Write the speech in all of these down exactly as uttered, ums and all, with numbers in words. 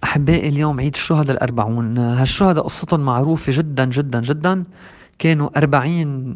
أحبائي، اليوم عيد الشهداء الأربعون. هالشهداء قصتهم معروفة جدا جدا جدا. كانوا أربعين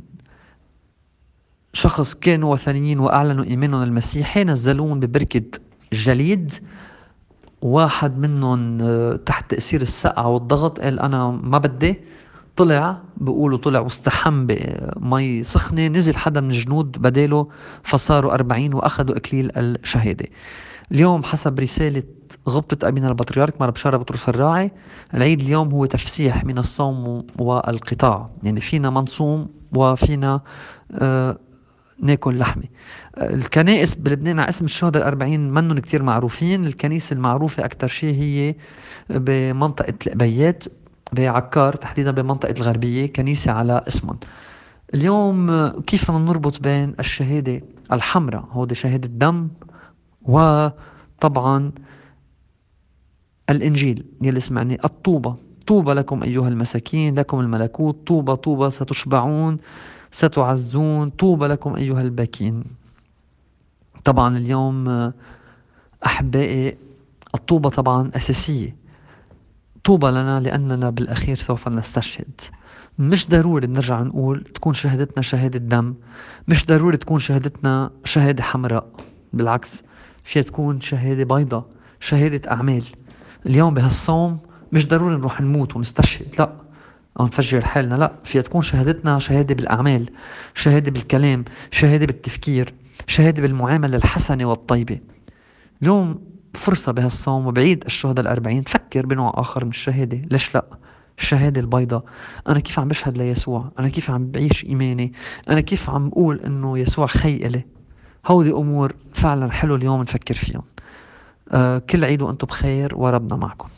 شخص كانوا وثنيين وأعلنوا إيمانهم المسيحي، نزلوهم ببركة جليد. واحد منهم آه، تحت تأثير السقعة والضغط قال أنا ما بدي، طلع بيقولوا طلع واستحم بمي سخنة، نزل حدا من الجنود بداله فصاروا أربعين وأخذوا إكليل الشهادة. اليوم حسب رسالة غبطة أبينا البطريرك مار بشارة بطرس الراعي، العيد اليوم هو تفسيح من الصوم والقطاع، يعني فينا ما نصوم وفينا آه ناكل لحمة. آه الكنائس بلبنان على اسم الشهداء الأربعين منهم كتير معروفين. الكنيسة المعروفة أكتر شيء هي بمنطقة الأبيات بعكار، تحديدا بمنطقة الغربية، كنيسة على اسمهم. اليوم آه، كيف بدنا نربط بين الشهادة الحمراء، هو شهادة دم، وطبعا الإنجيل يلي سمعني الطوبة. طوبى لكم أيها المساكين، لكم الملكوت، طوبى طوبى ستشبعون ستعزون، طوبى لكم أيها الباكين. طبعا اليوم آه، أحبائي، الطوبة طبعا أساسية. طوبى لنا لأننا بالأخير سوف نستشهد. مش ضروري نرجع نقول تكون شهادتنا شهادة دم، مش ضروري تكون شهادتنا شهادة حمراء، بالعكس فيها تكون شهادة بيضاء، شهادة أعمال. اليوم بهالصوم مش ضروري نروح نموت ونستشهد، لا، أو نفجر حالنا، لا، فيها تكون شهادتنا شهادة بالأعمال، شهادة بالكلام، شهادة بالتفكير، شهادة بالمعاملة الحسنة والطيبة. اليوم فرصة بهالصوم وبعيد الشهداء الأربعين فكر بنوع آخر من الشهادة. ليش لا؟ الشهادة البيضاء. أنا كيف عم بشهد ليسوع؟ أنا كيف عم بعيش إيماني؟ أنا كيف عم بقول إنه يسوع خي إلي؟ هودي أمور فعلا حلو اليوم نفكر فيهم. آه كل عيد وأنتم بخير وربنا معكم.